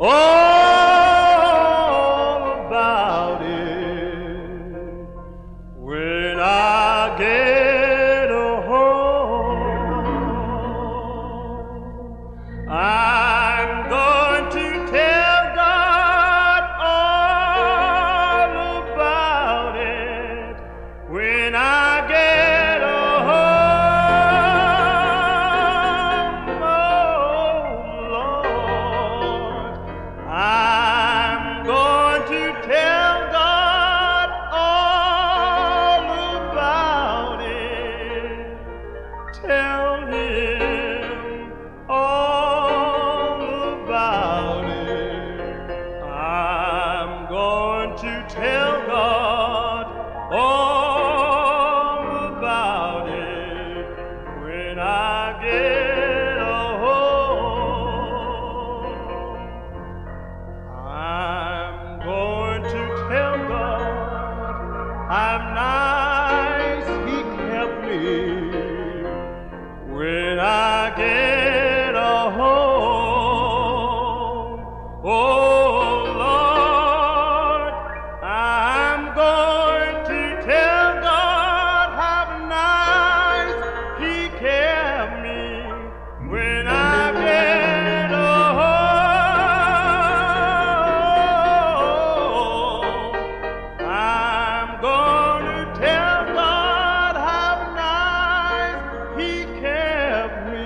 all about it when I get home. I'm going to tell God all about it when I get home. I'm going to tell God all about it. Tell Him all about it. I'm going to tell God all about it when I get home. I'm going to tell God I'm nice, He kept me when I get home. Oh Lord, I'm going to tell God how nice He kept me when I get home. I'm going to tell God how nice He kept me.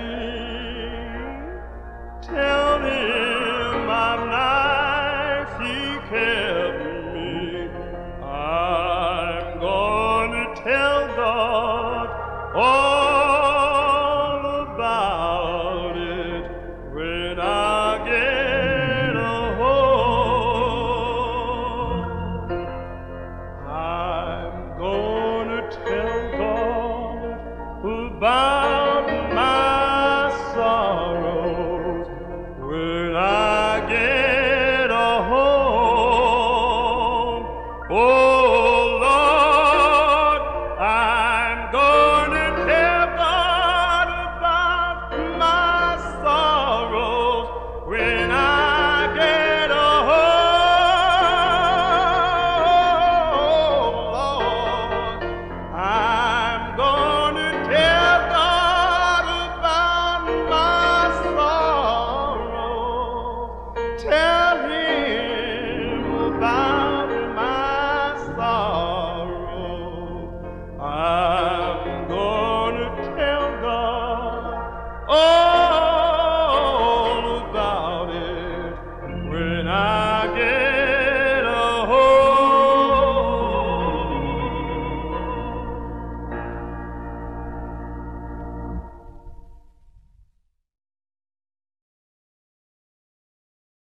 Tell Him I'm nice, He kept me. I'm going to tell God all about it when I get home. I'm going to tell God about